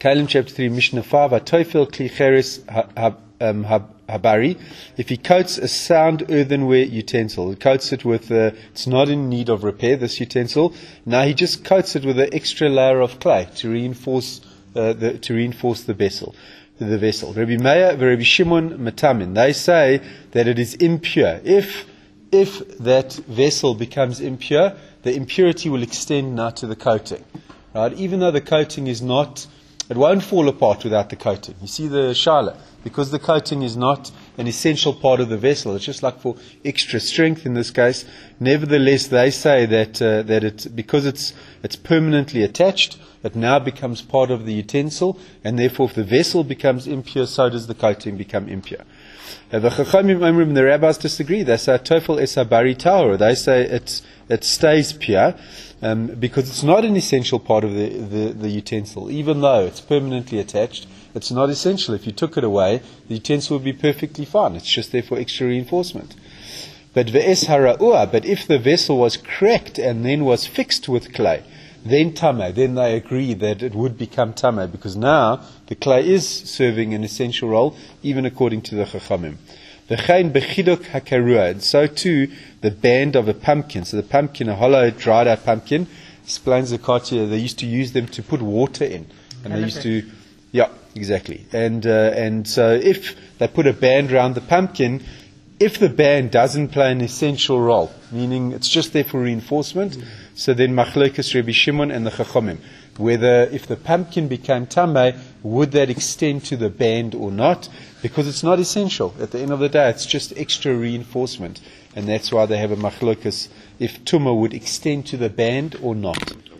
Kalim chapter 3, Mishnah 5, Atoifel kli cheres habari. If he coats a sound earthenware utensil, he coats it with, it's not in need of repair, this utensil. Now he just coats it with an extra layer of clay to reinforce the vessel. Rabbi Meir, Rabbi Shimon, Matamin, they say that it is impure. If that vessel becomes impure, the impurity will extend now to the coating. Right? Even though the coating is not, it won't fall apart without the coating. You see the shala, because the coating is not an essential part of the vessel. It's just like for extra strength in this case. Nevertheless, they say that because it's permanently attached, it now becomes part of the utensil, and therefore if the vessel becomes impure, so does the coating become impure. The Chachamim, the rabbis disagree. They say Tofel esabari tahor. They say it stays pure because it's not an essential part of the utensil. Even though it's permanently attached, it's not essential. If you took it away, the utensil would be perfectly fine. It's just there for extra reinforcement. But ve'es hara'ua, but if the vessel was cracked and then was fixed with clay, then tameh, then they agree that it would become tameh, because now the clay is serving an essential role, even according to the Chachamim. V'chein bechiduk hakarua, and so too the band of a pumpkin. So the pumpkin, a hollow, dried out pumpkin, explains the Katia, they used to use them to put water in, and they used to, yeah, exactly. And so if they put a band around the pumpkin, if the band doesn't play an essential role, meaning it's just there for reinforcement, so then Machlokes Rabbi Shimon and the Chachamim, whether if the pumpkin became tameh, would that extend to the band or not? Because it's not essential. At the end of the day, it's just extra reinforcement, and that's why they have a Machlokes if tumah would extend to the band or not.